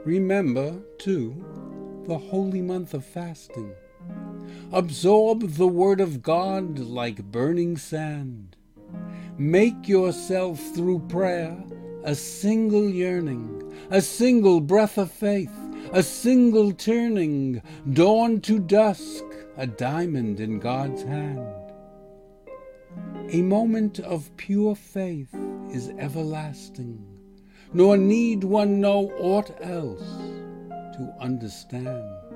Remember, too, the holy month of fasting. Absorb the word of God like burning sand. Make yourself through prayer a single yearning, a single breath of faith, a single turning, dawn to dusk, a diamond in God's hand. A moment of pure faith is everlasting, nor need one know aught else to understand.